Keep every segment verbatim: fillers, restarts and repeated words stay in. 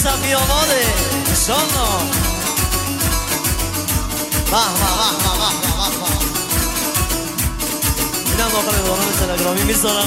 صفی آماده انشالله. به به به به به به. اینم داخل دوران تلگرامی میذارم.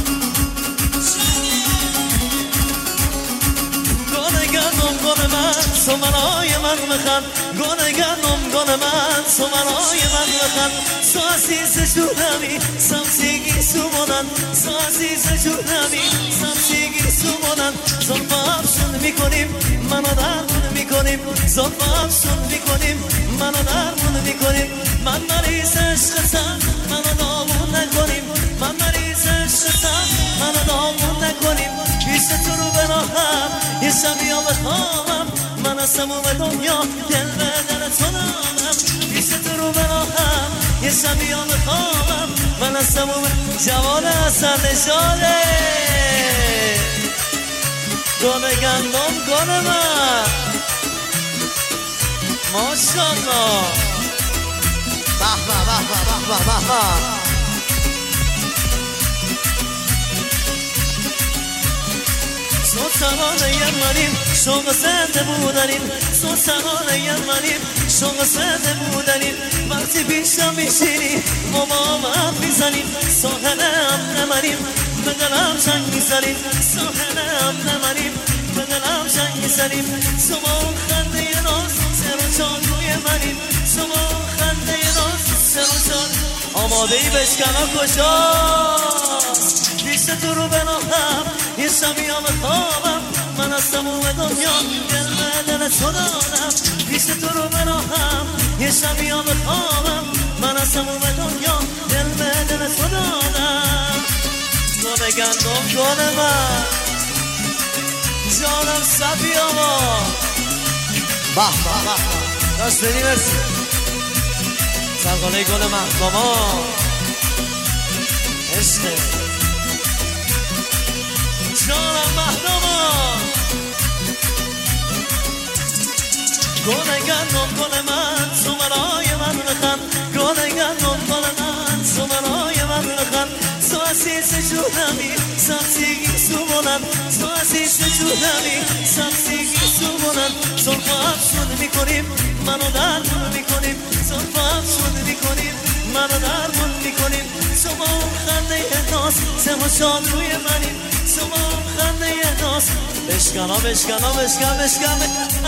گل گندم گل من سمنای من بخند، گل گندم گل من سمنای من بخند. سو عزیز جونمی سمسیگی سومونن، سو عزیز جونمی سمسیگی سومونن. زلفا افسون میکنیم منو درمون میکنیم، زلفا افسون میکنیم منو درمون میکنیم. من مریض عشقتم منو دامون نکنیم، من مریض عشقتم منو دامون نکنیم. پیش تو رو براهم یه شبی ها بخوابم، من از تموم دنیا دل به دل تو دارم. پیش تو رو براهم یه شبی ها بخوابم، من از تموم جوان اصل نشاده. گل گندم گل من ماشالله. به به به به به به به. سو سرانه منیم شوق زنده بودنیم، سو سرانه منیم شوق زنده بودنیم. وقتی پیشم میشینی ما با هم حرف میزنیم، ساحل هم نمانیم به دلم جنگ میزنیم، ساحل هم نمانیم به دلم جنگ میزنیم. شما خنده ناز سر و جادوی منیم، شما خنده ناز سر و جادوی. آماده ای بشکنا کجاست؟ پیش تو رو بناهم یه شبی ها بخوابم، من از تموم دنیا دل به دل تو دارم. پیش تو رو بناهم یه شبی ها بخوابم، من از تموم دنیا دل به دل تو دارم. گل گندم گل من جانم صفی آما. به به به دست بدی مرسی. سرگانه گل من ماما عشقه جانم مهداما. گل گندم گل من سمنای من بخند، گل گندم گل من سمنای من بخند. سو عزیز جونمی سبزیگی سومونن، سو عزیز جونمی سبزیگی سومونن. زلفا افسون میکنیم منو درمون میکنیم، زلفا افسون میکنیم منو درمون میکنیم. شما خنده ناز سه و شاد روی منیم، شما خنده ناز. بشکنا بشکنا بشکن بشکن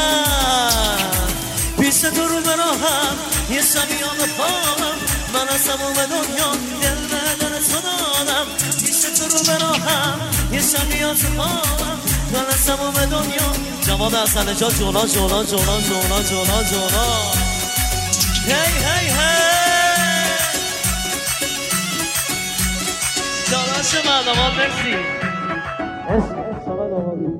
پیش تو رو براهم یه شبی ها بخوابم، من از تموم دنیا دل به دل تو دارم. پیش تو رو براهم یه شبی ها بخوابم، من از تموم دنیا. جواد اصل جا جولا جولا جولا جولا جولا جولا. هی هی هی داداش من آمان مرسی. عشق عشق آمادی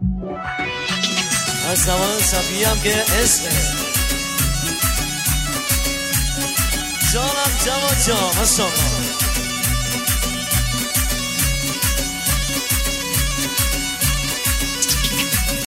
از زمان صفیه هم که عشقه. جانم جواد جان ماشاءالله.